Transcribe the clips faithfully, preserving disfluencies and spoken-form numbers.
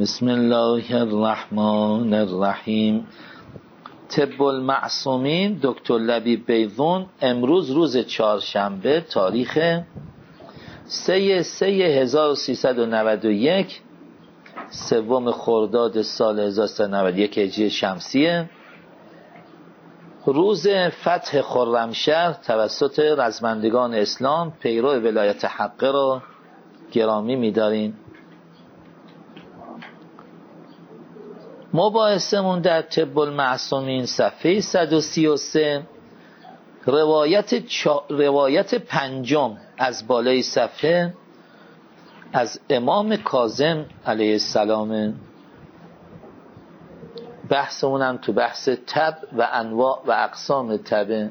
بسم الله الرحمن الرحیم. طب المعصومین دکتر لبیب بیضون امروز روز چهارشنبه تاریخ سه سه هزار و سیصد و نود و یک سوم خرداد سال هزار و سیصد و نود و یک هجری شمسیه، روز فتح خرمشهر توسط رزمندگان اسلام پیرو ولایت حقه را گرامی می‌داریم. مباحثمون در طب المعصومین صفحه صد و سی و سه روایت, چا... روایت پنجم از بالای صفحه از امام کاظم علیه السلام. بحثمون هم تو بحث تب و انواع و اقسام تب.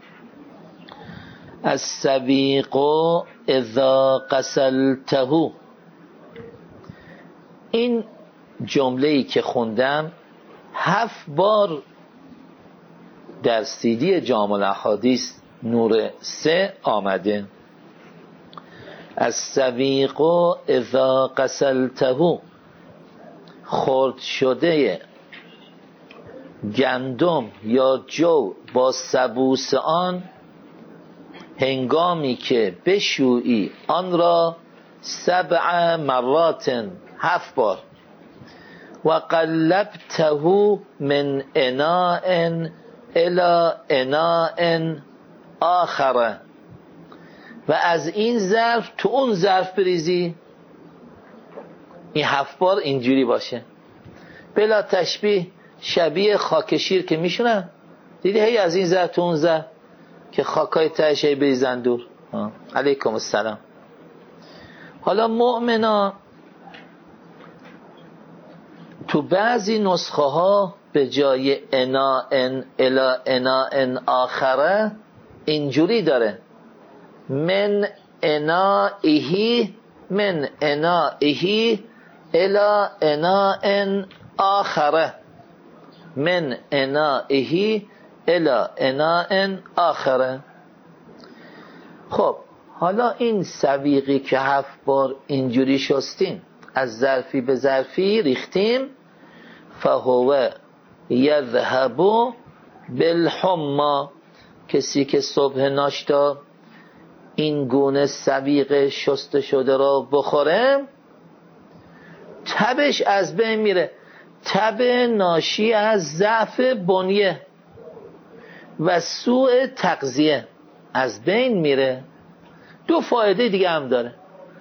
از سویق اذا قسلته، این جمله‌ای که خوندم هفت بار در سیدی جامع الاحادیث نور سه آمده. از سویق اذا قسلته، خرد شده گندم یا جو با سبوس آن هنگامی که بشویی آن را سبع مرات، هفت بار. و قلبته من اناء الى اناء آخر، و از این ظرف تو اون ظرف بریزی. این هفت بار اینجوری باشه، بلا تشبیه، شبیه خاک شیر که میشونن، دیدی هی از این ظرف تو اون ظرف که خاکای تهش هی بریزن دور. علیکم السلام. حالا مؤمنا تو بعضی نسخه ها به جای اناء الی اناء آخره اینجوری داره، من انائه من انائه الی اناء آخره، من انائه الی اناء آخره. خب حالا این سویقی که هفت بار اینجوری شستیم، از ظرفی به ظرفی ریختیم، فهو یذهب بالحما، کسی که صبح ناشتا این گونه سویق شسته شده را بخوره تبش از بین میره. تب ناشی از ضعف بنیه و سوء تغذیه از بین میره. دو فایده دیگه هم داره،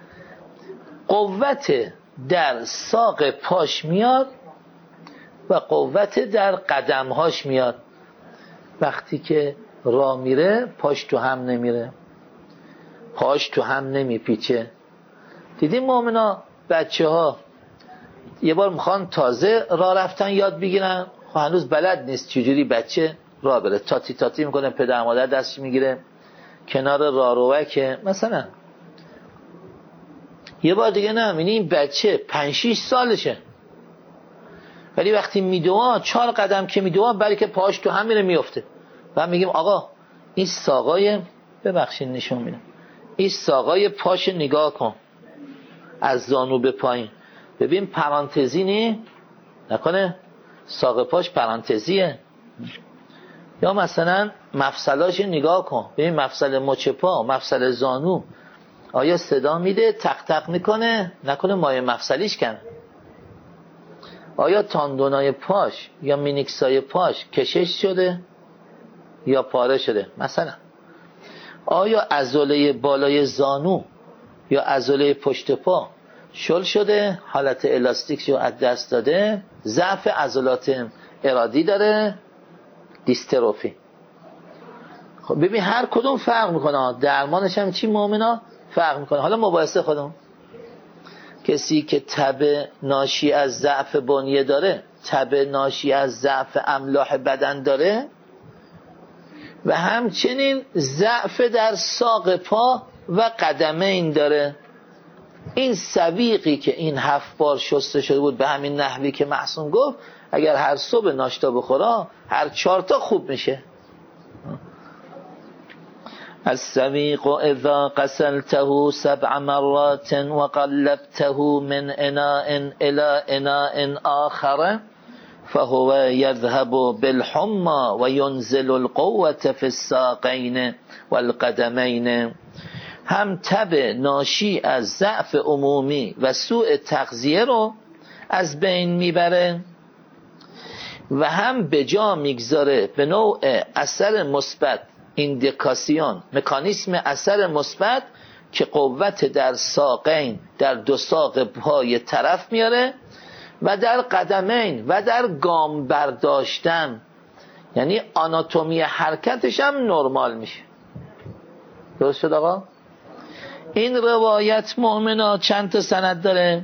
قوت در ساق پاش میاد و قوت در قدمهاش میاد. وقتی که راه میره پاش تو هم نمیره، پاش تو هم نمیپیچه. دیدیم مؤمنا بچه ها یه بار میخوان تازه راه رفتن یاد بگیرن، خب هنوز بلد نیست چجوری بچه راه بره، تاتی تاتی میکنه، پدر مادر دستش میگیره کنار راهروه که مثلا. یه بار دیگه نه، این بچه پنج شیش سالشه ولی وقتی میدوه چهار قدم که میدوه برای که پاش تو هم میره میفته. و هم میگیم آقا این ساقای، ببخشید نشون میدم، این ساقای پاش نگاه کن از زانو به پایین، ببین پرانتزی نی نکنه ساق پاش پرانتزیه. یا مثلا مفصلاش نگاه کن، ببین مفصل مچ پا، مفصل زانو آیا صدا میده، تق تق میکنه، نکنه مایه مفصلیش کنه. آیا تاندونای پاش یا مینیکسای پاش کشش شده یا پاره شده مثلا. آیا عضله بالای زانو یا عضله پشت پا شل شده، حالت الاستیک رو از دست داده، ضعف عضلات ارادی داره، دیستروفی. خب ببین هر کدوم فرق میکنه، درمانش هم چی مؤمنا فرق میکنه. حالا مباحثه خودم، کسی که تب ناشی از ضعف بنیه داره، تب ناشی از ضعف املاح بدن داره و همچنین ضعف در ساق پا و قدمین داره، این سویقی که این هفت بار شسته شده بود به همین نحوی که معصوم گفت، اگر هر صبح ناشتا بخورا هر چهار تا خوب میشه. السویق اذا غسلته سبع مرات وقلبته من اناء الى اناء آخر فهو يذهب بالحمى وينزل القوة في الساقين والقدمین. هم تب ناشی از ضعف عمومی و سوء تغذیه رو از بین میبره و هم به جا میگذاره به نوع اثر مثبت، ایندیکاسیون، مکانیسم اثر مثبت که قوت در ساقین، در دو ساق پای طرف میاره و در قدمین و در گام برداشتن، یعنی آناتومی حرکتش هم نرمال میشه. درست شد آقا؟ این روایت مؤمنا چند تا سند داره؟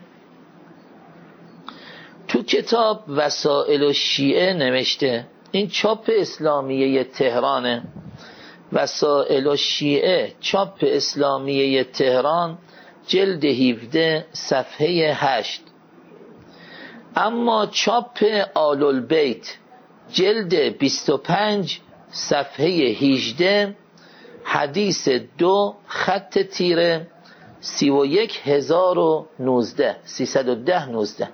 تو کتاب وسائل الشیعه نوشته، این چاپ اسلامیه تهرانه، وسائل الشیعه چاپ اسلامیه تهران جلد هفده صفحه هشت. اما چاپ آل البیت جلد بیست و پنج صفحه هجده حدیث دو خط تیره سی و یک هزار و نوزده سیصد و ده نوزده.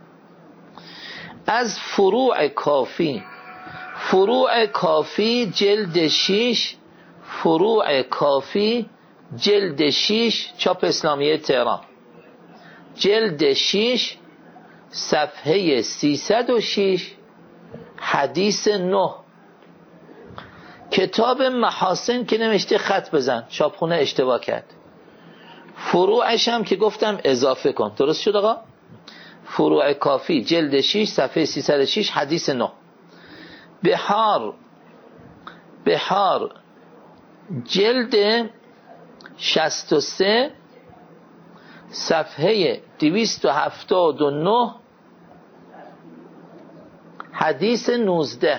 از فروع کافی، فروع کافی جلد شیش، فروع کافی جلد شیش چاپ اسلامیه تهران جلد شیش صفحه سیصد و شش حدیث نه. کتاب محاسن که نوشته خط بزن، چاپخونه اشتباه کرد. فروعش هم که گفتم اضافه کن. درست شد آقا؟ فروع کافی جلد شش صفحه سیصد و شش حدیث نه. بحار بحار جلد شصت و سه صفحه دویست و هفتاد و نه حدیث نوزده.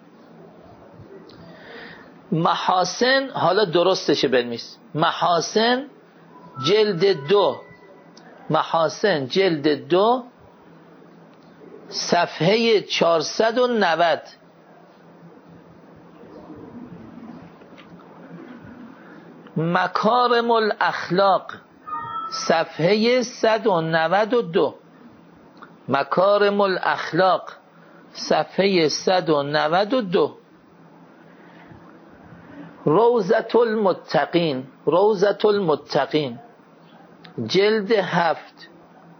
محاسن، حالا درستشه بنویس، محاسن جلد دو، محاسن جلد دو صفحه چهارصد و نود. مکارم الاخلاق صفحه صد و نود و دو. مکارم الاخلاق صفحه صد و نود و دو. روضة المتقین، روضة المتقین جلد هفت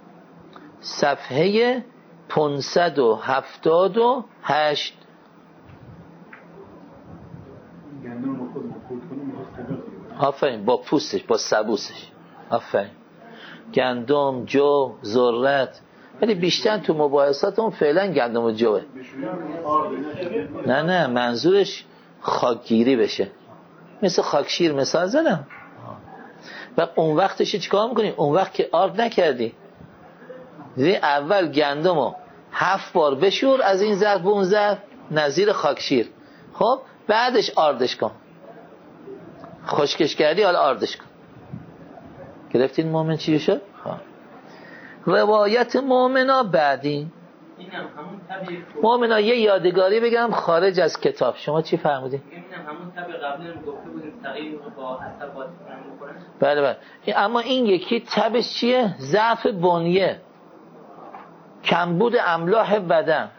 صفحه پانصد و هفتاد و هشت. آفرین، با پوستش، با سبوسش. آفرین. گندم، جو، ذرت، ولی بیشتر تو مباحثات اون فعلا گندم و جوه. نه نه منظورش خاکگیری بشه، مثل خاکشیر مثال زدم. و اون وقتش چیکار میکنی؟ اون وقت که آرد نکردی، دیدی اول گندمو هفت بار بشور از این ظرف به اون ظرف نظیر خاکشیر، خب بعدش آردش کن. خشکش کردی حالا آردش کن. گرفتین مومن چی شد؟ روایت مومنا بعدی. مومنا یه یادگاری بگم خارج از کتاب. شما چی فرمودین؟ همون تب قبلی رو گفته بودیم تغییر با عصب باز میکنه. بله بله. اما این یکی تبش چیه؟ ضعف بنیه، کمبود املاح بدن،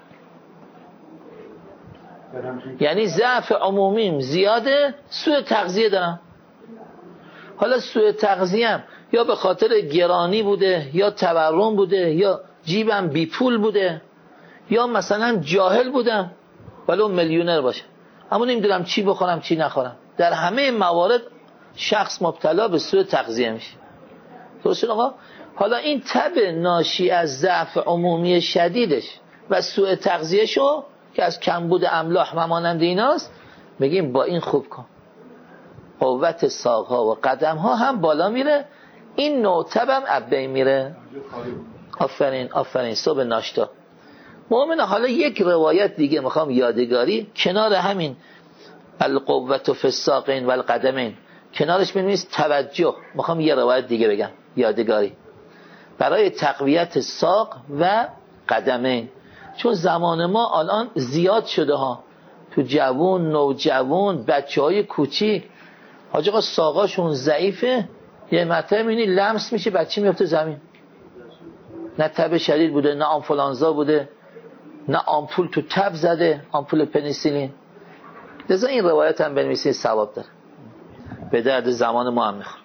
یعنی ضعف عمومیم زیاده، سوء تغذیه دارم. حالا سوء تغذیه‌ام یا به خاطر گرانی بوده، یا تورم بوده، یا جیبم بی پول بوده، یا مثلا جاهل بودم ولو میلیونر باشم اما نمیدونم چی بخورم چی نخورم. در همه موارد شخص مبتلا به سوء تغذیه میشه. درست آقا؟ حالا این تب ناشی از ضعف عمومی شدیدش و سوء تغذیهشو که از کمبود املاح و مانند ایناست، بگیم با این خوب کن، قوت ساقها و قدمها هم بالا میره، این نوع تبم ابی میره. آفرین آفرین. صبح ناشتا مؤمنه. حالا یک روایت دیگه میخوام یادگاری کنار همین القوت فی الساقین و القدمین، کنارش بنویس توجه. میخوام یه روایت دیگه بگم یادگاری برای تقویت ساق و قدمین، چون زمان ما الان زیاد شده ها، تو جوون، نوجوون، بچه های کوچیک حاج آقا ساقاشون ضعیفه، یه مرتبه می‌بینی لمس میشه بچه میفته زمین. نه تب شدید بوده، نه آنفولانزا بوده، نه آمپول تو تب زده، آمپول پنیسیلین. لذا این روایت هم بنویسید، ثواب داره، به درد زمان ما هم میخوره.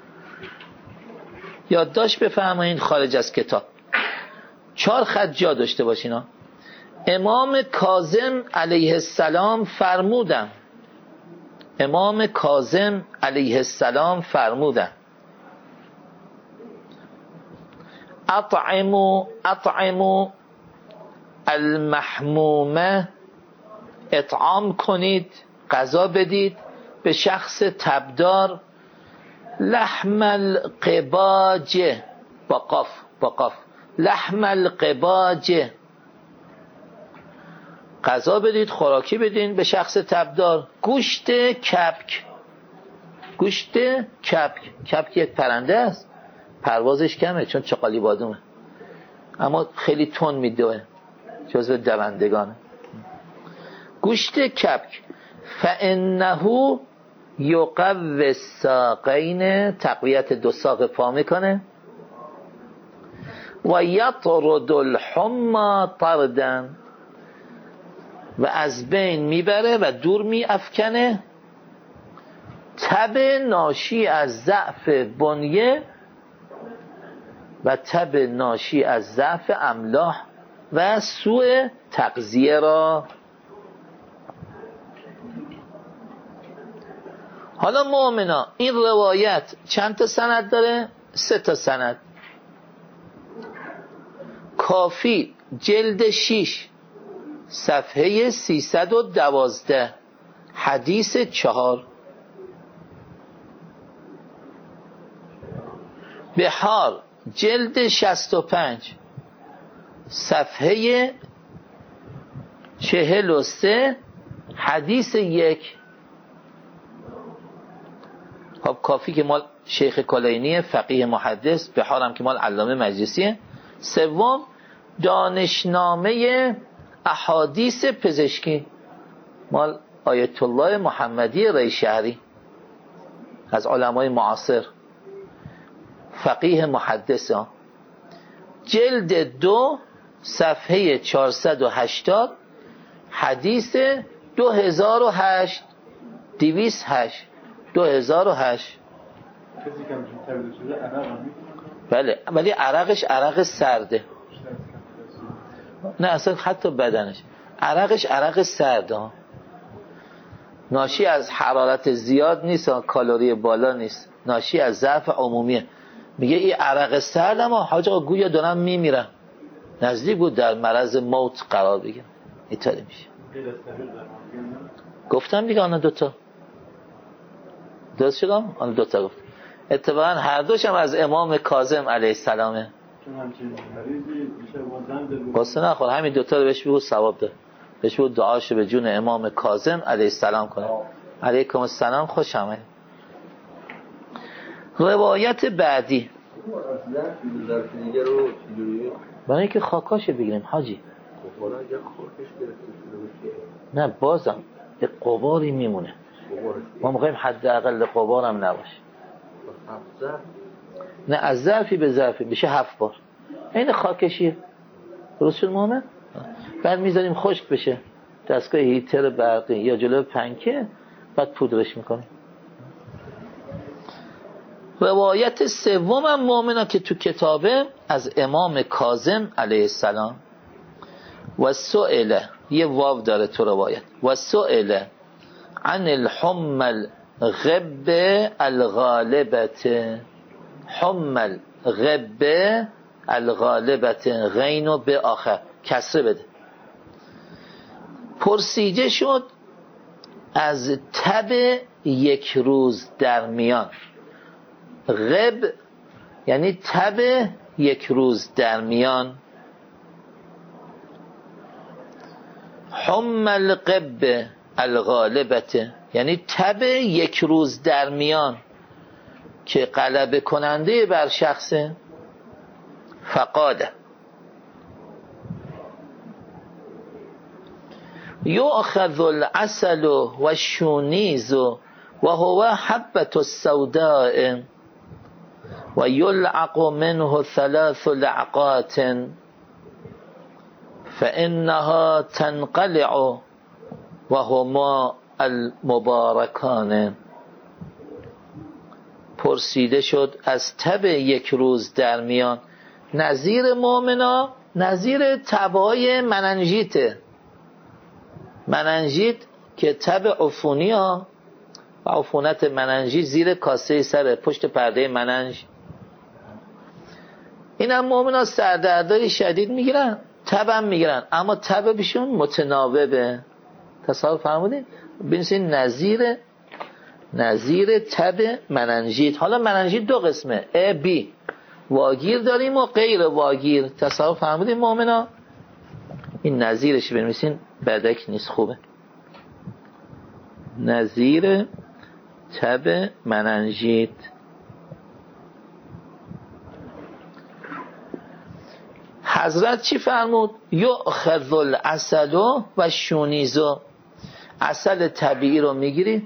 یادداشت بفرمایید خارج از کتاب. چهار خط جا داشته باشین ها. امام کاظم علیه السلام فرمودن، امام کاظم علیه السلام فرمودن اطعموا اطعموا المحمومه، اطعام کنید، غذا بدید به شخص تبدار، لحم القباج، با قاف با قاف، لحم القباج، غذا بدید، خوراکی بدین به شخص تبدار، گوشت کپک. گوشت کپک، کپک یک پرنده است، پروازش کمه چون چقالی بادومه، اما خیلی تون میدوه، جزو دوندگانه. گوشت کپک، فانه یقوی الساقین، تقویت دو ساق پا میکنه، و یطرد الحمى طردا، و از بین میبره و دور میافکنه تب ناشی از ضعف بنیه و تب ناشی از ضعف املاح و سوء تغذیه را. حالا مؤمنا این روایت چند تا سند داره؟ سه تا سند. کافی جلد شیش صفحه سیصد و دوازده، حدیث چهار. بحار جلد شصت و پنج صفحه چهل و سه، حدیث یک. خب کافی که مال شیخ کلینی فقیه محدث، بحار هم که مال علامه مجلسیه. سوم دانشنامه احادیث پزشکی مال آیت الله محمدی ریشهری، از علمای معاصر، فقیه محدث ها. جلد دو صفحه چهارصد و هشتاد، حدیث دو هزار و هشت، دویست هشت، دو هزار و هشت. بله ولی عرقش عرق سرده، نه اصلا حتی بدنش عرقش عرق سرده، ناشی از حرارت زیاد نیست، کالری بالا نیست، ناشی از ضعف عمومیه. میگه این عرق سرد، اما حاج آقا گویا دارم میمیرم، نزدیک بود در مرض موت قرار بگیرم. اینطوری میشه. گفتم دیگه آن دوتا درست شدم، آن دوتا گفت. اتفاقا هر دوش هم از امام کاظم علیه السلامه. قصه نخور، همین دوتا رو بهش بگو ثواب ده، بهش بگو دعاشو به جون امام کاظم علیه السلام کنه. علیکم السلام، خوش آمد. روایت بعدی برای اینکه خاکاش بگیریم حاجی، نه بازم یه قباری میمونه، ما میخوایم حداقل قبارم نباشه. نه از ظرفی به ظرفی بشه هفت بار، این خاکشیه رسول محمد. بعد میذاریم خشک بشه، دستگاه هیتر برقی یا جلو پنکه، بعد پودرش میکنیم. روایت سوم هم مؤمنا که تو کتابه از امام کاظم علیه السلام، و سئل، یه واو داره تو روایت، و سئل عن الحم الغب الغالبت، حم الغب الغالبت، غینو به آخر کسره بده. پرسیده شد از تب یک روز در میان. غب یعنی تب یک روز در میان. حم الغب الغالبت یعنی تب یک روز در میان که غلبه کننده بر شخصه. فقاده یؤخذ العسل و الشونیز و هو حبة السوداء و یلعق منه ثلاث لعقات فإنها تنقلع و هما المبارکان. پرسیده شد از تب یک روز در میان. نظیر مؤمنا نظیر تبای مننژیته. مننژیت که تب عفونی ها و عفونت مننژیت زیر کاسه سر پشت پرده مننژ. این هم مؤمنا سردردای شدید میگیرن، تب هم میگیرن، اما تب بشون متناوبه. تصور فرمودین؟ ببینید نظیر نظیر تب مننژیت. حالا مننژیت دو قسمه، A B، واگیر داریم و غیر واگیر. تصور فرمودین مؤمنا؟ این نظیرش بنویسین، بدک نیست، خوبه. نظیر تب مننژیت. حضرت چی فرمود؟ یؤخذ العسل و شونیزو. عسل طبیعی رو میگیری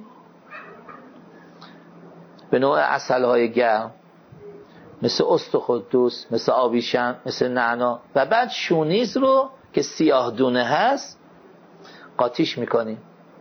به نوع عسل های گرم مثل استخوان، مثل آویشن، مثل نعنا، و بعد شونیز رو که سیاه دونه هست قاطیش میکنیم.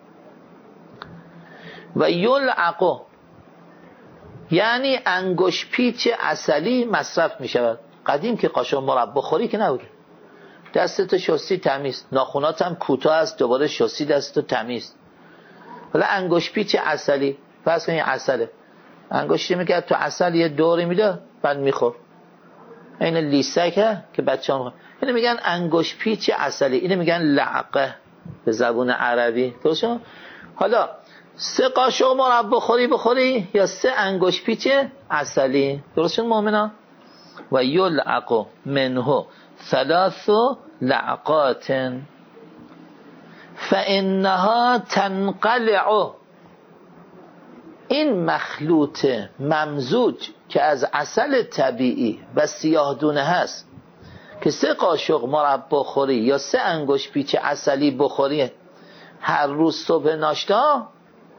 و یلعق یعنی انگوش پیچ عسلی مصرف میشود. قدیم که قاشق مربا خوری که نبود، دستتو شستی تمیز، ناخونات هم کوتاه است، دوباره شستی دستتو تمیز. حالا انگوش پیچ عسلی، فرض کنید عسله، انگشتی میکرد تو عسل یه دوری میده بعد میخور. این لیسکه که بچه‌ها میخورن، اینو میگن انگوش پیچ عسلی، اینو میگن لعقه به زبون عربی. درسته؟ حالا سه قاشق مربا خوری بخوری یا سه انگوش پیچ عسلی. درسته مؤمنا؟ و یلعق منه ثلاث لعقات فانها تنقلع. این مخلوط ممزوج که از عسل طبیعی و سیاه دونه هست که سه قاشق مربا خوری یا سه انگشت پیچ عسلی بخوری هر روز صبح ناشتا،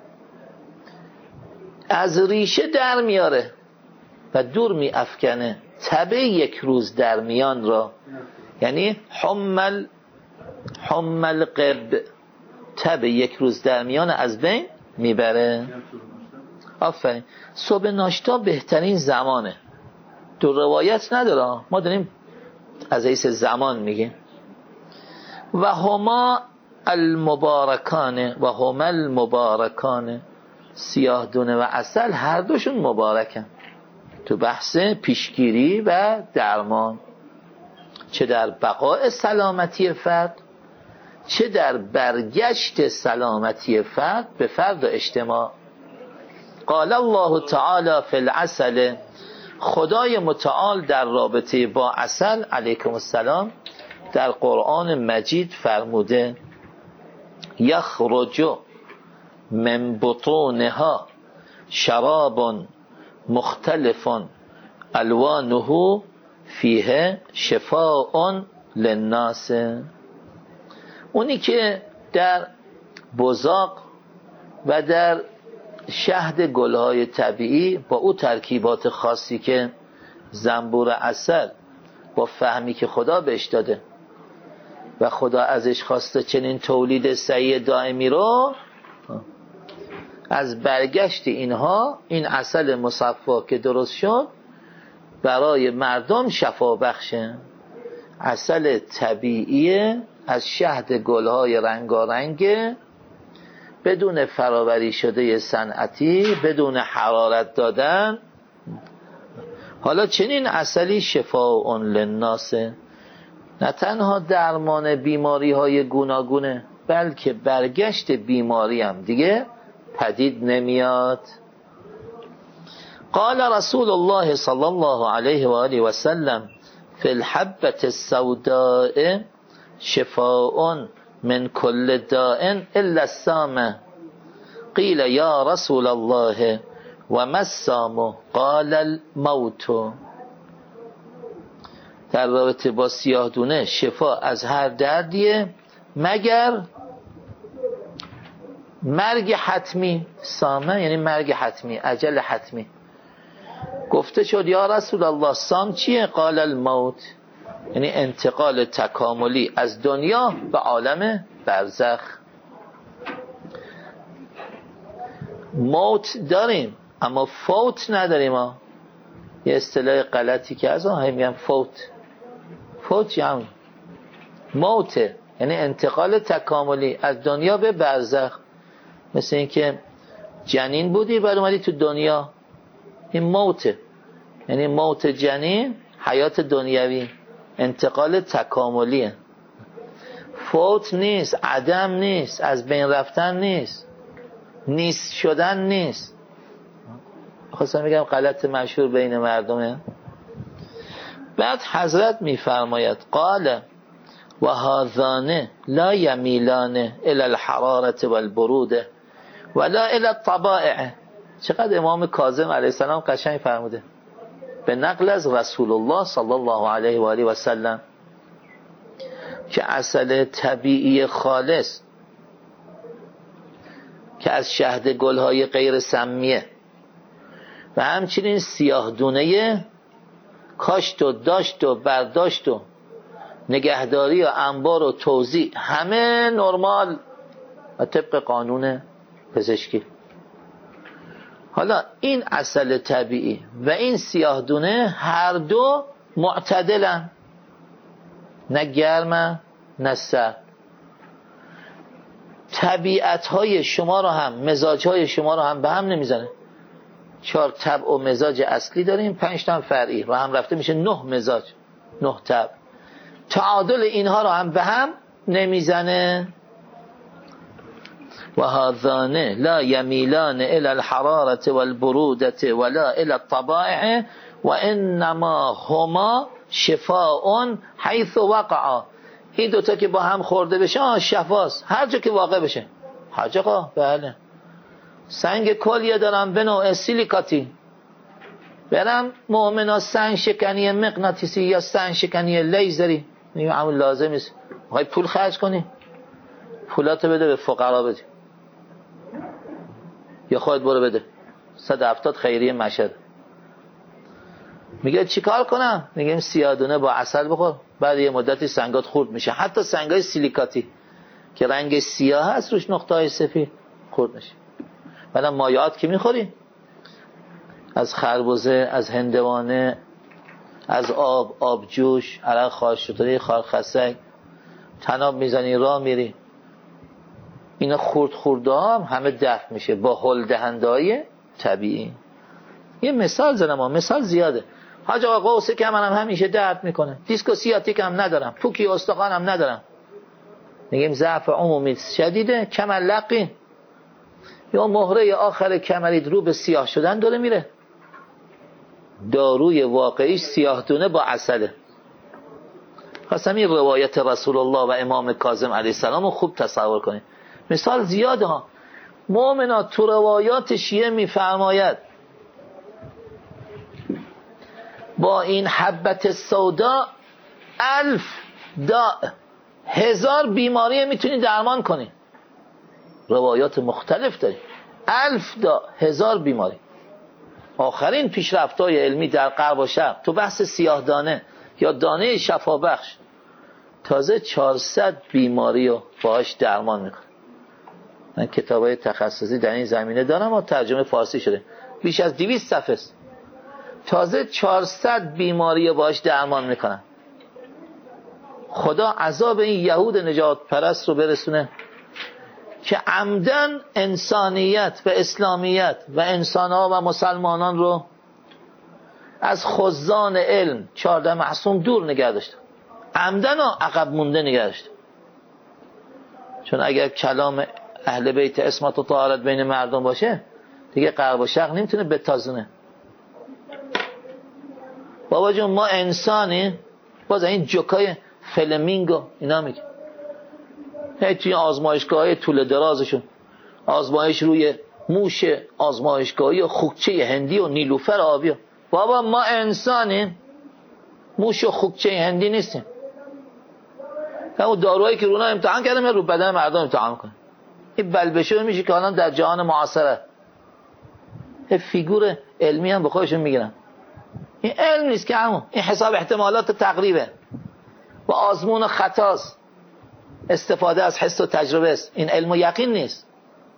از ریشه در میاره و دور می افکنه تب یک روز در میان را. یعنی حمل حمل قب، تب یک روز در میان از بین میبره. آفرین. صبح ناشتا بهترین زمانه. دو روایت نداره، ما داریم از حیث زمان میگیم. و هما المبارکانه و هما المبارکانه، سیاه دونه و عسل هر دوشون مبارکن تو بحث پیشگیری و درمان، چه در بقاء سلامتی فرد چه در برگشت سلامتی فرد به فرد و اجتماع. قال الله تعالی فی العسل، خدای متعال در رابطه با عسل علیکم السلام در قرآن مجید فرموده یخرج من بطونها شراب مختلف الوانه فیه شفاء للناس. اونی که در بزاق و در شهد گلهای طبیعی با او ترکیبات خاصی که زنبور عسل با فهمی که خدا بهش داده و خدا ازش خواسته چنین تولید سعی دائمی رو، از برگشت اینها این عسل مصفا که درست شد برای مردم شفا بخشه. عسل طبیعی از شهد گلهای رنگارنگ بدون فراوری شده صنعتی، بدون حرارت دادن. حالا چنین عسلی شفاء للناس، نه تنها درمان بیماری های گوناگونه بلکه برگشت بیماری هم دیگه پدید نمیاد. قال رسول الله صلی الله علیه و آله و سلم فی الحبة السوداء شفاء من كل داء الا السام. قیل یا رسول الله و ما السام؟ قال الموت. در رابطه با سیاه دونه شفا از هر دردیه مگر مرگ حتمی، سامه یعنی مرگ حتمی، اجل حتمی. گفته شد یا رسول الله سام چیه؟ قال الموت، یعنی انتقال تکاملی از دنیا به عالم برزخ. موت داریم اما فوت نداریم ها. یه اصطلاح غلطی که از آن میگن فوت. فوت یعنی موته، یعنی انتقال تکاملی از دنیا به برزخ. مثل این که جنین بودی بعد اومدی تو دنیا، این موته، یعنی موت جنین حیات دنیوی، انتقال تکاملیه. فوت نیست، عدم نیست، از بین رفتن نیست، نیست شدن نیست. خواستم بگم غلط مشهور بین مردمه. بعد حضرت میفرماید قال و هذان لا یمیلان الی الحرارة والبروده ولا الی الطبائع. چقدر امام کاظم علیه السلام قشنگ فرموده به نقل از رسول الله صلی الله علیه و آله و سلم که عسل طبیعی خالص که از شهد گلهای غیر سمیه و همچنین سیاه دونه کاشت و داشت و برداشت و نگهداری و انبار و توزیع همه نرمال و طبق قانون پزشکی. حالا این عسل طبیعی و این سیاه دونه هر دو معتدلن، نه گرم نه سرد. طبیعت‌های شما رو هم، مزاج‌های شما رو هم به هم نمیزنه. چهار طبع و مزاج اصلی داریم، پنج تا فرعی و هم رفته میشه نه مزاج، نه طبع. تعادل اینها رو هم به هم نمیزنه. و هذان لا یمیلان الی الحرارة والبرودة ولا الی الطبائع و انما هما شفاء حیث وقعا. این دوتا که با هم خورده بشه آه شفاست، هر جا که واقع بشه. حاج آقا بله، سنگ کلیه دارم به نوع سیلیکاتی، برم مؤمنا سنگ شکنی مغناطیسی یا سنگ شکنی لیزری، میگم همون لازم نیست. میخوای پول خرج کنی پولاتو بده به فقرا بده، یا خودت برو بده. صد و هفتاد خیریه مشهد. میگه چیکار کنم؟ میگم سیادونه با عسل بخور، بعد یه مدتی سنگات خورد میشه. حتی سنگای سیلیکاتی که رنگ سیاه هست روش نقطه‌های سفید خورد میشه. بعدم مایعات که میخوری از خربزه، از هندوانه، از آب، آبجوش، عرق خاشقری، خارخسک، تناب میزنی راه میری، اینا خورد خورده هم همه دفع میشه با هل دهندهای طبیعی. یه مثال زدم، مثال زیاده. حاج آقا قوسه که منم همیشه درد میکنه، دیسکو سیاتیک هم ندارم، پوکی استخوان هم ندارم. میگیم ضعف عمومی شدیده، کمر لقی یا مهره آخر کمرید رو به سیاه شدن داره میره. داروی واقعیش سیاه دونه با عسله. خواستم این روایت رسول الله و امام کاظم علیه السلام رو خوب تصور کنید. مثال زیاده ها. مؤمنا تو روایات شیعه میفرماید با این حبت سودا الف داء، هزار بیماری میتونی درمان کنی. روایات مختلف داری، الف داء، هزار بیماری. آخرین پیشرفت‌های علمی در غرب و شرق تو بحث سیاه دانه یا دانه شفابخش تازه چهارصد بیماری رو باهاش درمان میکنه. من کتابای تخصصی در این زمینه دارم و ترجمه فارسی شده، بیش از دویست صفحه است. تازه چهارصد بیماری رو باهاش درمان میکنن. خدا عذاب این یهود نجات پرست رو برسونه که عمدن انسانیت و اسلامیت و انسانها و مسلمانان رو از خزان علم چهارده معصوم دور نگه داشته، عمدن و عقب مونده نگه داشته. چون اگر کلام اهل بیت عصمت و طهارت بین مردم باشه دیگه غرب و شرق نمیتونه بتازونه. بابا جون ما انسانی، باز این جوکای فلمینگو اینا میگه هی توی آزمایشگاه های طول درازشون آزمایش روی موش آزمایشگاهی و خوکچه هندی و نیلوفر آبی. بابا ما انسانیم، موش و خوکچه هندی نیستیم. همون داروهایی که رونا امتحان کردم رو بدن مردم امتحان کنه. این بلبشو میشه که الان در جهان معاصره این فیگور علمی هم به خودشون میگیرن. این علم نیست که همون، این حساب احتمالات تقریبه و آزمون و خطاست، استفاده از حس و تجربه است. این علم و یقین نیست.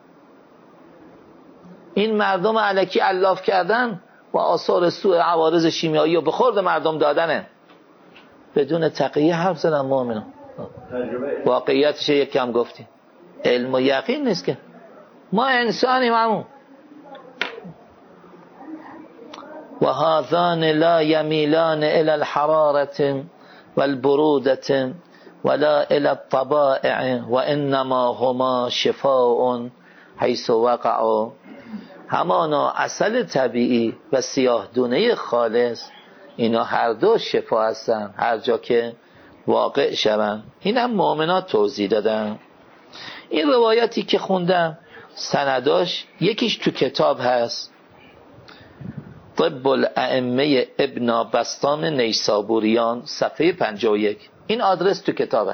این مردم الکی الاف کردن و آثار سوء عوارض شیمیایی و به خورد مردم دادنه. بدون تقیه حرف زدن مؤمنان. واقعیتش یکم گفتیم علم و یقین نیست که ما انسانیم همون. و هذان لا یمیلان الى الحرارة والبرودة ولا الى الطبائع و انما هما شفاء حیث وقعوا. همانا عسل طبیعی و سیاه دونه خالص، اینا هر دو شفا هستن هر جا که واقع شوند. این هم مؤمنات توضیح دادن. این روایتی که خوندم سنداش یکیش تو کتاب هست، طب الائمه ابن بسطام نیسابوریان صفحه پنجاه و یک. این آدرس تو کتابه.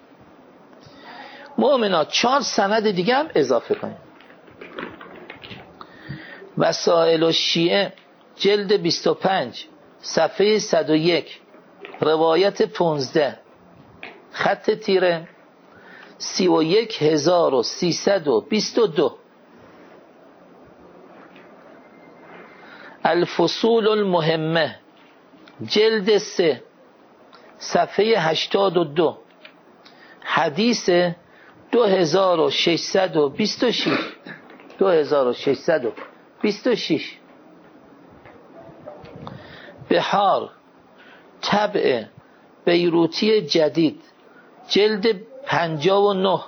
مؤمنات چهار سند دیگه هم اضافه کنیم. وسائل الشیعه جلد بیست و پنج صفحه صد و یک روایت پانزده خط تیره سی و یک هزار و سیصد و بیست و دو. الفصول المهمه جلد سه صفحه هشتاد و دو حدیث دو هزار و ششصد و بیست و شش. دو هزار و ششصد و بیست و شش. بحار طبع بیروتی جدید جلد پنجاه و نه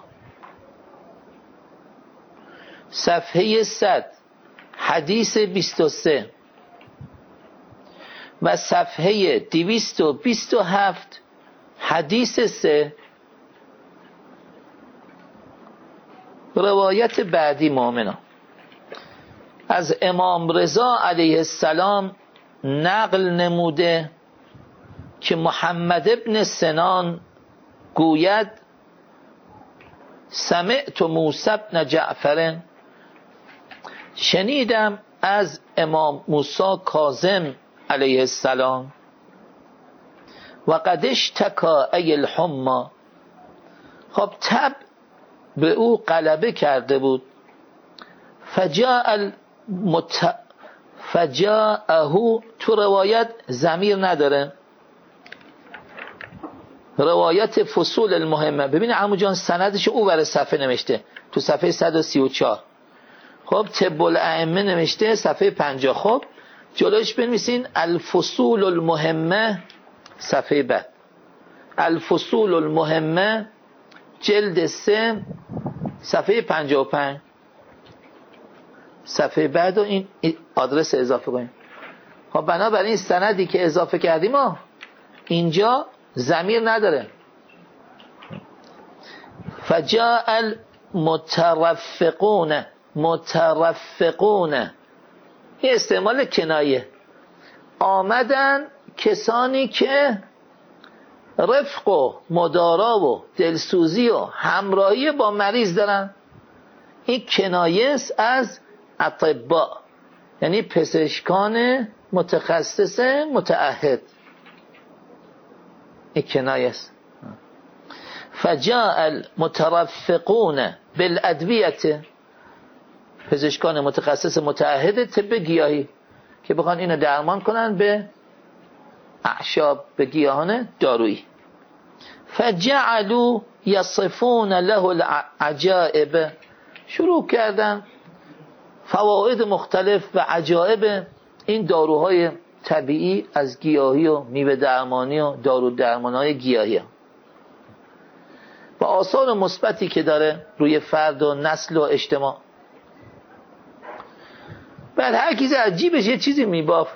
صفحه صد حدیث بیست و سه و صفحه دویست و بیست و هفت حدیث سه. روایت بعدی مؤمنان از امام رضا علیه السلام نقل نموده که محمد ابن سنان گوید سمعت موسی بن جعفر، شنیدم از امام موسی کاظم علیه السلام، و قد اشتکا ای الحمى، خب تب به او غلبه کرده بود، فجاء المت فجاءه، تو روایت ضمیر نداره، روایت فصول المهمه. ببین عمو جان سندش او ور صفحه نوشته تو صفحه صد و سی و چهار. خب طب الائمه نوشته صفحه پنجاه. خب جلوش بنویسین الفصول المهمه صفحه بعد، الفصول المهمه جلد سه صفحه پنجاه و پنج. صفحه بعد و این آدرس اضافه کنیم. خب بنابراین سندی که اضافه کردیم ها اینجا ضمیر نداره. فجاء المترفقون، مترفقون این استعمال کنایه، آمدن کسانی که رفق و مدارا و دلسوزی و همراهی با مریض دارن. این کنایه است از اطباء، یعنی پزشکان متخصص متعهد. این کنایه است. فجاء المترفقون بالادویه، پزشکان متخصص متعهد طب گیاهی که بخوان اینو درمان کنن به اعشاب، به گیاهان دارویی. فجعلوا یصفون له العجائب، شروع کردن فواید مختلف و عجائب این داروهای طبیعی از گیاهی و میوه درمانی و دارو درمانهای گیاهی و آثار مثبتی که داره روی فرد و نسل و اجتماع. بعد هر کسی عجیبش یه چیزی میباف.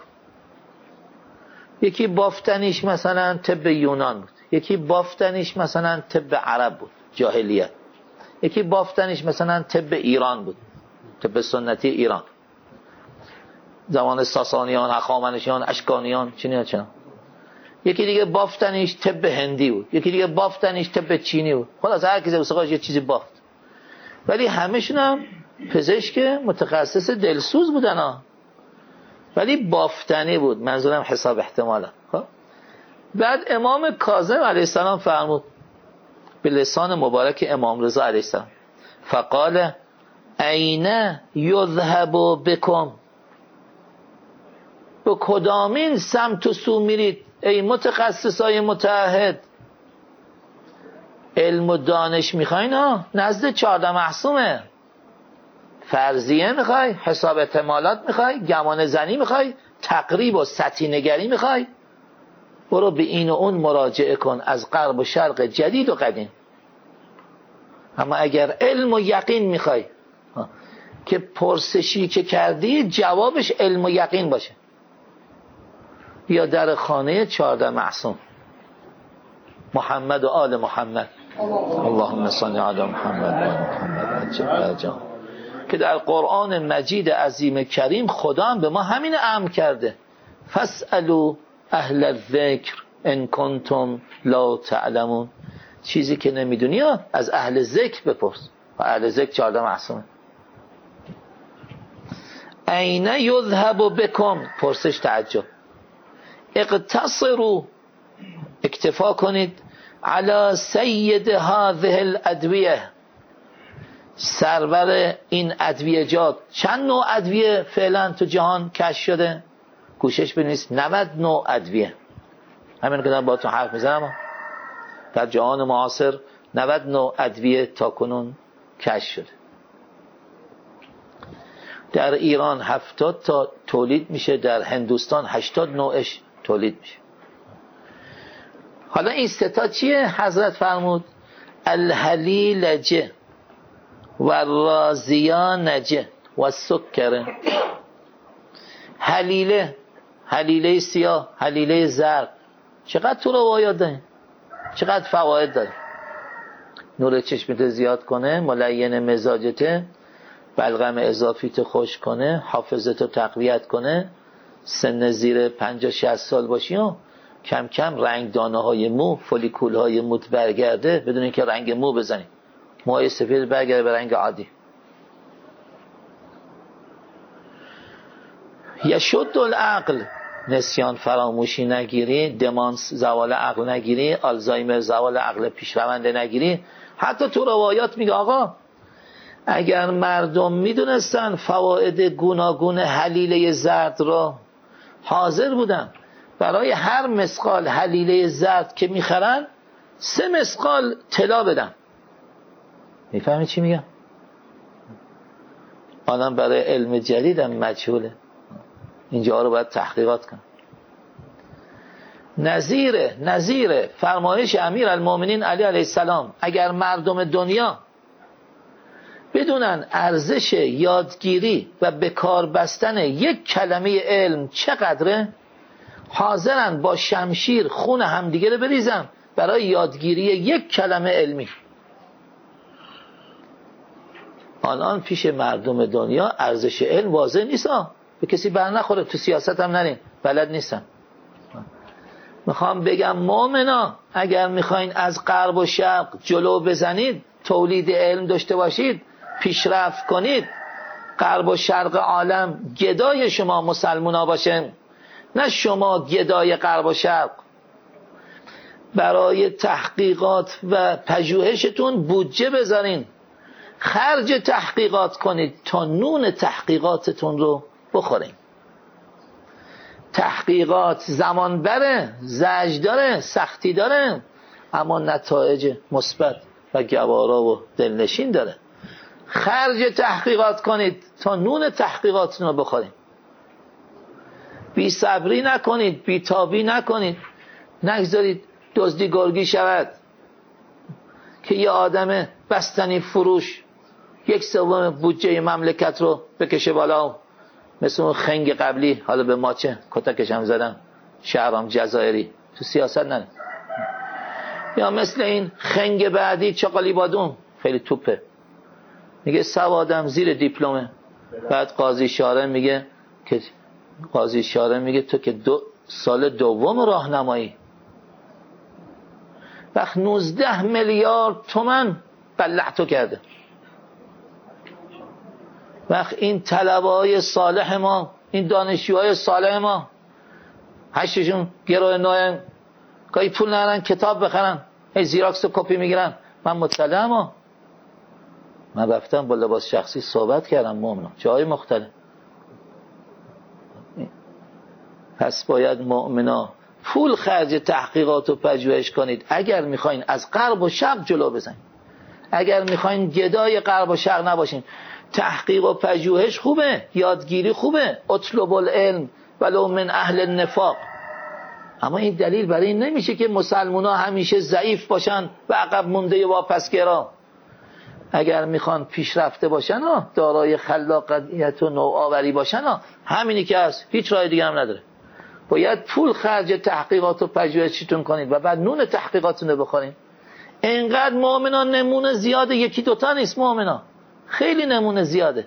یکی بافتنیش مثلا طب یونان بود، یکی بافتنیش مثلا طب عرب بود جاهلیت، یکی بافتنیش مثلا طب ایران بود، طب سنتی ایران زمان ساسانیان، هخامنشیان، اشکانیان، چنین چنین. یکی دیگه بافتنیش طب هندی بود، یکی دیگه بافتنیش طب چینی بود. خلاص هر کسی واسه یه چیزی بافت. ولی همشون هم پزشک متخصص دلسوز بودن ها، ولی بافتنی بود، منظورم حساب احتمالا. خب بعد امام کاظم علیه السلام فرمود به لسان مبارک امام رضا علیه السلام، فقال این یذهب بکم، به کدامین سمت و سو میرید ای متخصصای متعهد؟ علم و دانش میخواین ها، نزد چهارده معصومه. فرضیه میخوای، حساب احتمالات میخوای، گمان زنی میخوای، تقریب و سطحی نگری میخوای، برو به این و اون مراجعه کن از غرب و شرق، جدید و قدیم. اما اگر علم و یقین میخوای که پرسشی که کردی جوابش علم و یقین باشه، یا در خانه چهارده معصوم، محمد و آل محمد، اللهم صل علی محمد و آل محمد عجل فرجهم، که در قرآن مجید عظیم کریم خدا هم به ما همین امر کرده، فاسألوا اهل الذکر ان کنتم لا تعلمون. چیزی که نمیدونی از اهل ذکر بپرس، و اهل ذکر چهارده معصومه. این یذهب بکم، پرسش تعجب. اقتصروا، اکتفا کنید، علی سید هذه الادویه، سرور این ادویجات. چند نوع ادویه فعلا تو جهان کشف شده؟ گوشش بنویس، نود نوع ادویه. همین که دارم با تو حرف میزنم، در جهان معاصر نود نوع ادویه تا کنون کشف شده. در ایران هفتاد تا تولید میشه، در هندوستان هشتاد نوعش تولید میشه. حالا این ستا چیه؟ حضرت فرمود الحلیلجه و رازیانجه و سکره. حلیله، حلیله سیاه، حلیله زرد، چقدر تو روایات داره، چقدر فواید داره. نور چشمت زیاد کنه، ملین مزاجته، بلغم اضافیت خوش کنه، حافظتو تقویت کنه، سن زیر پنجاه شصت سال باشی و کم کم رنگ دانه های مو، فولیکول های موت برگرده، بدون اینکه رنگ مو بزنی، موهای سفید برگرده به رنگ عادی. یشد العقل، نسیان فراموشی نگیری، دمانس زوال عقل نگیری، آلزایمر زوال عقل پیشرونده نگیری. حتی تو روایات میگه آقا اگر مردم میدونستن فواید گوناگون حلیله زرد را، حاضر بودن برای هر مسقال حلیله زرد که میخرن سه مسقال طلا بدن. میفهمی چی میگم؟ آنم برای علم جدیدم مجهوله، اینجا رو باید تحقیقات کن. نظیر نظیر فرمایش امیر المومنین علی علیه السلام، اگر مردم دنیا بدونن ارزش یادگیری و به کار بستن یک کلمه علم چقدره، حاضرن با شمشیر خون همدیگه رو بریزن برای یادگیری یک کلمه علمی. آنان پیش مردم دنیا ارزش علم واضح نیست، به کسی بر نخوره، تو سیاست هم نرین، بلد نیستن. میخوام بگم مومنا اگر میخواین از غرب و شرق جلو بزنید، تولید علم داشته باشید، پیشرفت کنید، غرب و شرق عالم گدای شما مسلمونا باشه، نه شما گدای غرب و شرق. برای تحقیقات و پژوهشتون بودجه بذارین، خرج تحقیقات کنید تا نون تحقیقاتتون رو بخورین. تحقیقات زمان بره، زجر داره، سختی داره، اما نتایج مثبت و گوارا و دلنشین داره. خرج تحقیقات کنید تا نون تحقیقاتتون رو بخورین. بی صبری نکنید، بی تابی نکنید، نگذارید دزدی گرگی شود که یه آدم بستنی فروش یک سوم بودجه مملکت رو بکشه بالا، مثل اون خنگ قبلی. حالا به ما چه، کتکش هم زدن، شهرام جزایری، تو سیاست نه. یا مثل این خنگ بعدی چقالی بادون، خیلی توپه، میگه سوادم زیر دیپلمه. بعد قاضی شارع میگه که قاضی شارع میگه تو که دو سال دوم راهنمایی، وقت نوزده میلیارد تومن بلعتو کرده. وقت این طلبه‌های صالح ما، این دانشجوهای صالح ما، هشتشون گروه نوین، گاهی پول ندارن کتاب بخرن، هی زیراکس و کپی میگیرن. من مطلعم ها، من رفتم با لباس شخصی صحبت کردم مؤمنا جای مختلف. پس باید مؤمنا پول خرج تحقیقات و پژوهش کنید اگر میخواین از غرب و شرق جلو بزنید، اگر میخواین گدای غرب و شرق نباشین. تحقیق و پژوهش خوبه، یادگیری خوبه، اطلب العلم ولو من اهل النفاق، اما این دلیل برای این نمیشه که مسلمان ها همیشه ضعیف باشن و عقب مونده و واپسگرا. اگر میخوان پیشرفته باشن ها، دارای خلاقیت و نوآوری باشن ها، همینی که هست، هیچ راه دیگه هم نداره. باید پول خرج تحقیقات و پژوهشتون کنید و بعد نون تحقیقاتتون رو بخورید. اینقدر مؤمنان نمونه زیاده، یکی دوتا نیست مؤمنان، خیلی نمونه زیاده.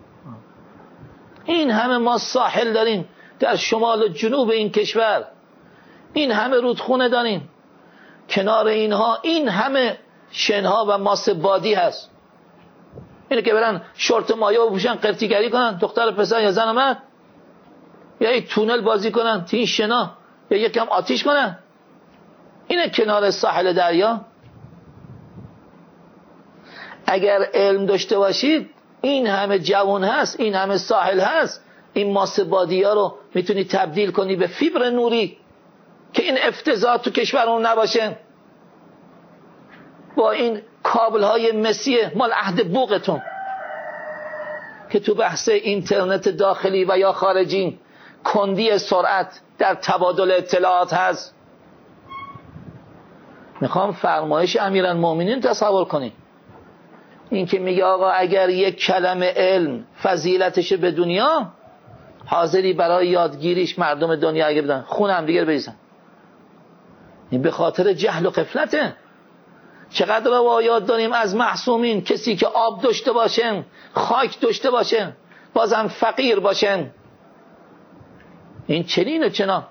این همه ما ساحل داریم در شمال و جنوب این کشور، این همه رودخونه داریم، کنار اینها این همه شنها و ماس بادی هست. اینه که برن شورت مایه بپوشن قرتیگری کنن، دختر پسر یا زن و مرد، یا یک تونل بازی کنن تو این شنا، یا یکم آتیش کنن. اینه کنار ساحل دریا. اگر علم داشته باشید این همه جوان هست، این همه ساحل هست، این ماس بادی ها رو میتونی تبدیل کنی به فیبر نوری که این افتضاح تو کشورمون نباشه. با این کابل های مسیح مال عهد بوقتون که تو بحث اینترنت داخلی و یا خارجی کندی سرعت در تبادل اطلاعات هست. میخوام فرمایش امیرالمومنین تصور کنید، این که میگه آقا اگر یک کلمه علم فضیلتش به دنیا، حاضری برای یادگیریش مردم دنیا اگه بدن خون هم دیگر بریزن. این به خاطر جهل و غفلته. چقدر روایات داریم از معصومین، کسی که آب داشته باشن، خاک داشته باشن، بازم فقیر باشن. این چنین و چنا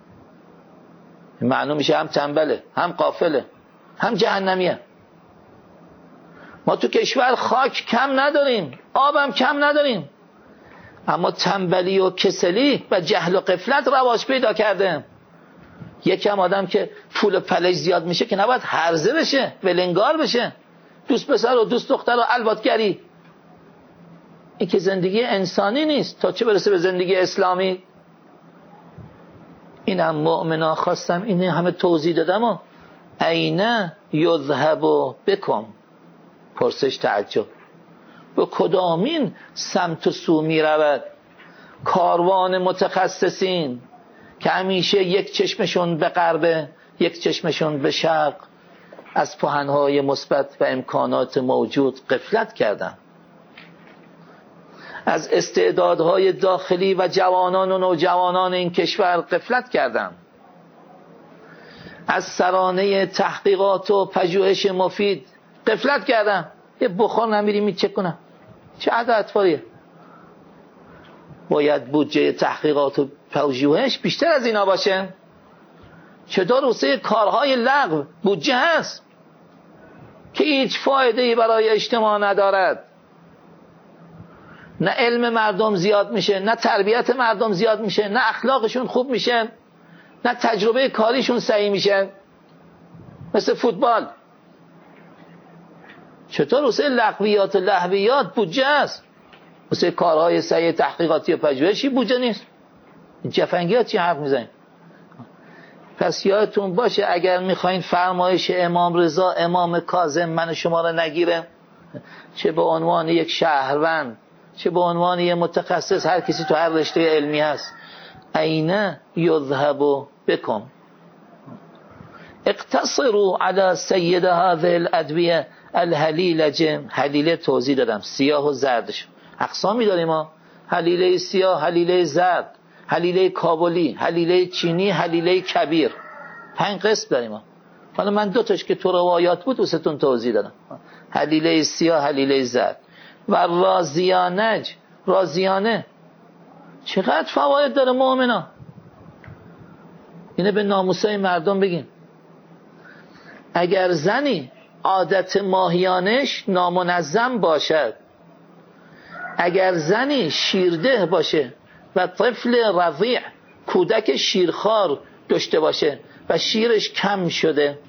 معلوم میشه هم تنبله، هم غافله، هم جهنمیه. ما تو کشور خاک کم نداریم، آبم کم نداریم، اما تنبلی و کسلی و جهل و غفلت رواج پیدا کرده. یکم آدم که پول پلش زیاد میشه که نباید هرزه بشه، ولنگار بشه، دوست پسر و دوست دختر و الواتگری. این که زندگی انسانی نیست، تا چه برسه به زندگی اسلامی. اینم مؤمنا خواستم این همه توضیح دادم. و اینه یذهب بکم، پرسش تعجب، به کدامین سمت و سو می رود کاروان متخصصین که همیشه یک چشمشون به غرب، یک چشمشون به شرق، از پهنهای مثبت و امکانات موجود غفلت کردن، از استعدادهای داخلی و جوانان و نوجوانان این کشور غفلت کردن، از سرانه تحقیقات و پژوهش مفید غفلت کردن. یه بخار نمیری میچک کنن، چه عدد اطفالیه. باید بودجه تحقیقات و پژوهش بیشتر از اینا باشه. چطور واسه کارهای لغو بودجه هست که هیچ فایده‌ای برای اجتماع ندارد؟ نه علم مردم زیاد میشه، نه تربیت مردم زیاد میشه، نه اخلاقشون خوب میشه، نه تجربه کاریشون صحیح میشه. مثل فوتبال، چطور واسه لغویات و لهویات بودجه است، واسه کارهای صحیح تحقیقاتی و پژوهشی بودجه نیست؟ جفنگیات چی حرف میزنید؟ پس یادتون باشه اگر میخواین فرمایش امام رضا امام کاظم من شما را نگیره، چه به عنوان یک شهروند، چه به عنوان یک متخصص، هر کسی تو هر رشته علمی هست، اینه یذهب بکم اقتصروا على سید هذه الادویه الهلیلجه. هلیله توضیح دادم، سیاه و زردش اقسامی داریم ما، هلیله سیاه، هلیله زرد، هلیله کابلی، هلیله چینی، هلیله کبیر، پنج قسم داریم ما. حالا من دو تاش که تو روایات بود وستون توضیح دادم، هلیله سیاه، هلیله زرد و رازیانج. رازیانه چقدر فواید داره مؤمنا، اینه به ناموسای مردم بگیم. اگر زنی عادت ماهیانش نامنظم باشد، اگر زنی شیرده باشه و طفل رضیع کودک شیرخوار داشته باشه و شیرش کم شده،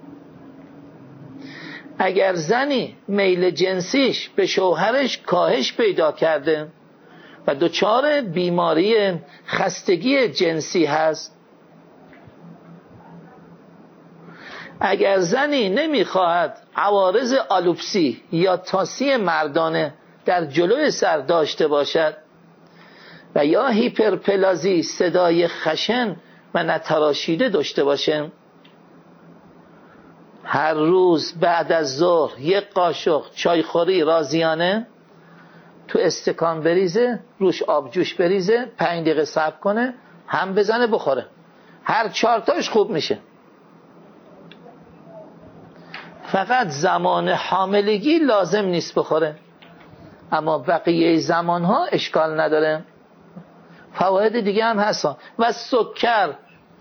اگر زنی میل جنسیش به شوهرش کاهش پیدا کرده و دچار بیماری خستگی جنسی هست، اگر زنی نمیخواهد عوارض آلوپسی یا تاسی مردانه در جلوی سر داشته باشد و یا هیپرپلازی صدای خشن و نتراشیده داشته باشه، هر روز بعد از ظهر یک قاشق چایخوری رازیانه تو استکان بریزه، روش آبجوش بریزه، پنج دقیقه صبر کنه، هم بزنه بخوره، هر چهارتاش خوب میشه. فقط زمان حاملگی لازم نیست بخوره، اما بقیه زمانها اشکال نداره. فواید دیگه هم هستن. و سکر،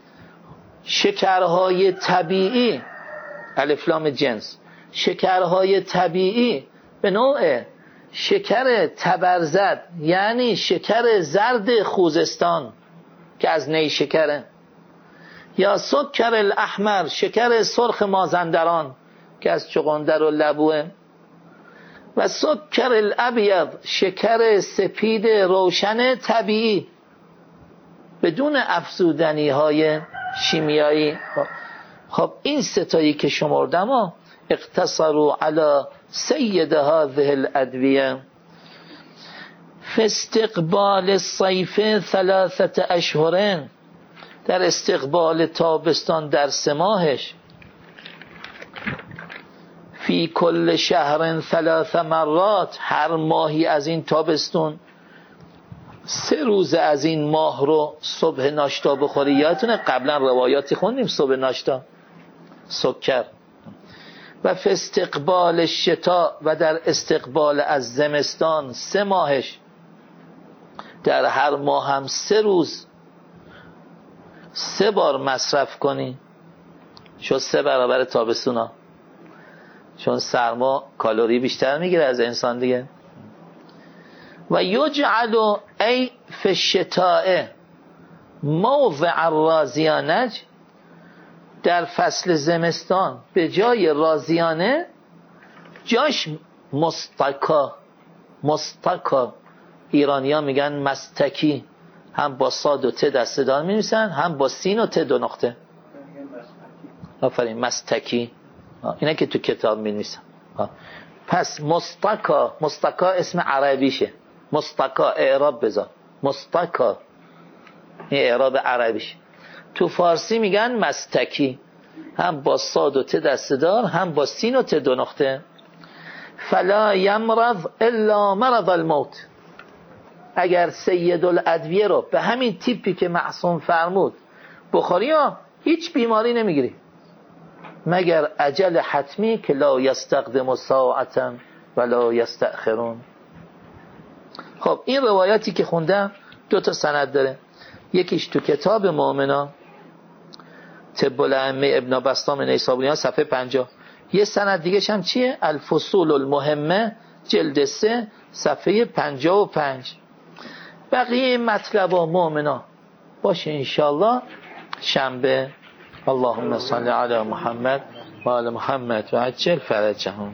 شکرهای طبیعی، الف لام جنس، شکرهای طبیعی به نوع شکر تبرزد یعنی شکر زرد خوزستان که از نیشکره، یا سکر الاحمر شکر سرخ مازندران که از چغندر و لبوه، و سکر الابیض شکر سپید روشن طبیعی بدون افزودنی های شیمیایی. خب این ستایی که شمردم ها اقتصروا علی سید هذه الادویه. فی استقبال الصیف ثلاثه اشهر، در استقبال تابستان در سه ماهش، فی کل شهر ثلاث مرات، هر ماهی از این تابستون سه روز از این ماه رو صبح ناشتا بخوری. یادتونه قبلا روایاتی خوندیم صبح ناشتا سکر. و فی استقبال الشتاء، و در استقبال از زمستان سه ماهش، در هر ماه هم سه روز سه بار مصرف کنی، شد سه برابر تابستونا، چون سرما کالری بیشتر میگیره از انسان دیگه. و یجعل ای فی الشتاء موضع الرازیانج، در فصل زمستان به جای رازیانه جاش مستکا. مستکا ایرانی ها میگن مستکی، هم با صاد و ت دستدار می‌نویسن، هم با سین و ت دو نقطه. آفرین، مستکی، اینا که تو کتاب می‌نویسن. پس مستکا، مستکا اسم عربیشه، مستکا اعراب بذار، مستکا این اعراب عربیشه. تو فارسی میگن مستکی، هم با صاد و ت دستدار، هم با سین و ت دو نقطه. فلا یمرض الا مرض الموت، اگر سید الادویه رو به همین تیپی که معصوم فرمود بخوری ها هیچ بیماری نمیگیری، مگر اجل حتمی که لا یستقدم ساعتا ولا یستأخرون. خب این روایاتی که خوندم دو تا سند داره، یکیش تو کتاب مؤمنا طب الائمه ابن بسطام نیسابوری صفحه پنجاه، یه سند دیگه هم چیه؟ الفصول المهمه جلد سه صفحه پنجاه و پنج. بقیه مطلب و مؤمنا باشه انشالله شنبه. اللهم صل علی محمد و آل محمد و عجل فرجهم.